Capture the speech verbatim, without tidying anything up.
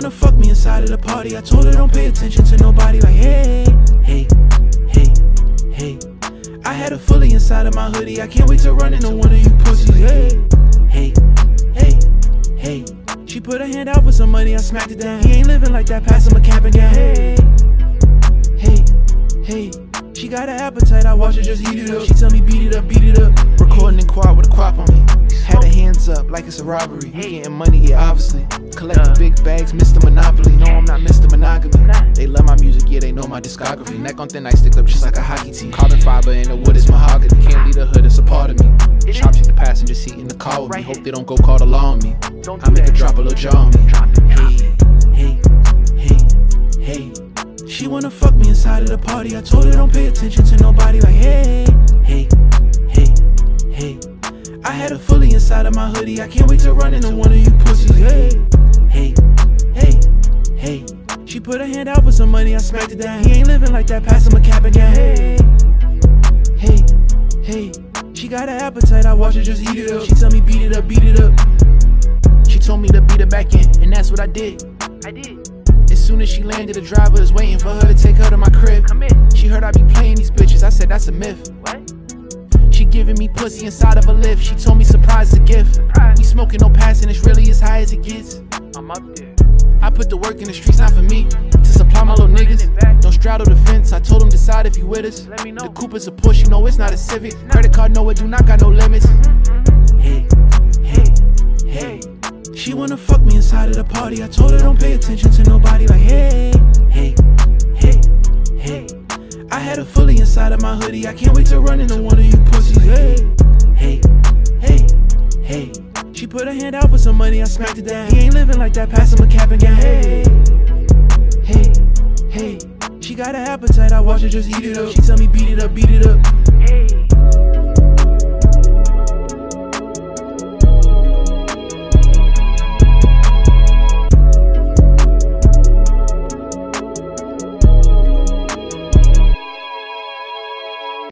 wanna fuck me inside of the party. I told her don't pay attention to nobody. Like hey, hey, hey, hey. I had her fully inside of my hoodie. I can't wait to run into one of you pussies. Hey, hey, hey, hey. She put her hand out for some money. I smacked it down. He ain't living like that. Pass him a cap and gown. Hey, hey, hey. She got an appetite. I watch her just eat it up. She tell me beat it up, beat it up. Recording in quad with a crop on me. Had her hands up like it's a robbery. We getting money, yeah, obviously. Collecting big bags, Mister Monopoly. No, I'm not Mister Monogamy. They love my music, yeah, they know my discography. Neck on thin, I stick up just like a hockey team. Carbon fiber in the wood is mahogany. Can't leave the hood, it's a part of me. Chopstick the passenger seat in the car with me. Hope they don't go call the law on me. I make her drop a little jaw on me. Hey, hey, hey, hey. She wanna fuck me inside of the party. I told her don't pay attention to nobody. Like hey, hey, hey, hey. I had her fully inside of my hoodie. I can't wait to run into one of you pussies. Hey, hey, hey, hey. She put her hand out for some money. I smacked it down. He ain't living like that. Pass him a cap and gown. Hey, hey, hey. She got an appetite. I watch her just eat it up. She tell me beat it up, beat it up. She told me to beat her back in, and that's what I did. I did. As soon as she landed, the driver is waiting for her to take her to my crib. Come in. She heard I be playing these bitches. I said that's a myth. What? She giving me pussy inside of a lift. She told me surprise is a gift. Surprise. We smoking no passing, it's really as high as it gets. I'm up there. I put the work in the streets, not for me. To supply my little niggas. Don't straddle the fence. I told them decide if you with us. Let me know. The Cooper's a push, you know it's not a Civic. Credit card, no, it do not got no limits. Hey, hey, hey. She wanna fuck me inside of the party. I told her don't pay attention to nobody. Like hey, hey, hey, hey. I had her fully inside of my hoodie. I can't wait to run into one of you pussies. Hey, hey, hey, hey. She put her hand out for some money. I smacked it down. He ain't living like that. Pass him a cap and gown. Hey, hey, hey. She got an appetite. I watch her just eat it up. She tell me beat it up, beat it up. Hey.